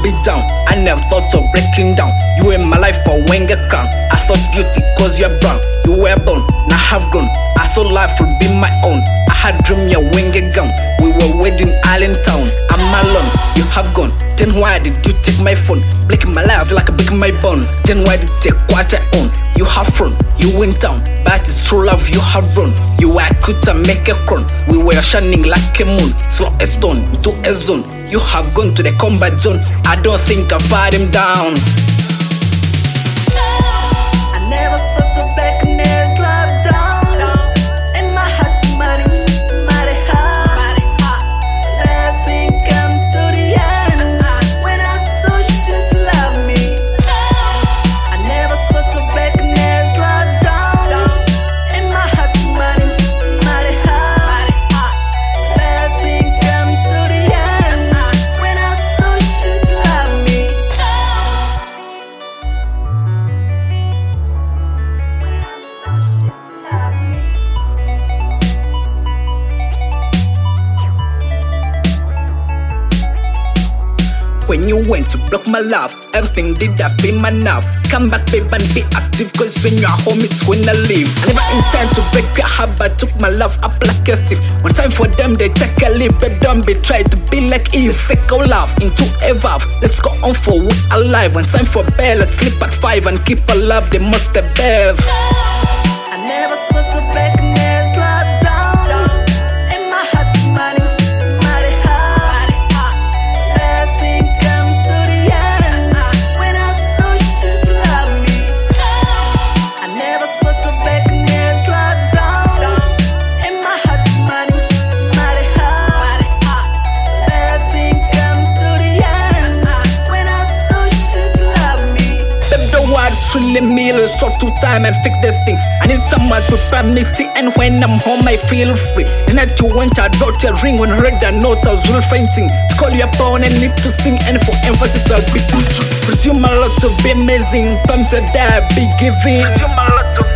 be down. I never thought of breaking down. You were in my life for Wenger crown. I thought guilty cause you're brown. You were born, now have grown. I thought life would be my own. I had dream your Wenger gown. We were wedding Allentown. I'm alone, you have gone. Then why did you take my phone? Breaking my life like a breaking my bone. Then why did you take what I own? You have thrown, you went down, but it's true love you have run. You were cut to make a crown. We were shining like a moon. Slow a stone into a zone. You have gone to the combat zone. I don't think I'll fight him down. I never thought to break a man's love down. And my heart's mighty, mighty high. Nothing come to the end. When I saw shit to love me. I never thought to break a man's love down. And my heart's mighty, mighty high. Nothing come to the end. When I saw shit to love me. When I saw shit to love me. When you went to block my love, everything did I feel my nerve. Come back, babe, and be active, cause when you're home, it's when I leave. I never intend to break your heart, but took my love up like a thief. One time for them, they take a leave, but don't be try to be like Eve. Let's take our love into a valve. Let's go on for we alive. One time for bed, let's sleep at 5 and keep our love, they must have bev. I never thought to break a man's love down. And my heart's mighty, mighty high. Nothing come to the end. When I saw shit to love me. I never thought to break a man's love down. And my heart's mighty, mighty high. Nothing come to the end. When I saw shit to love me. Babe, don't worry, it's really me. Let's talk to time and fix the thing. I need someone to family, and when I'm home, I feel free. The night you went, I brought your ring. When I read the note, I was real fainting. To call you upon and need to sing, and for emphasis, I'll be presume a lot to be amazing. Pumps a die, be giving. Presume a lot to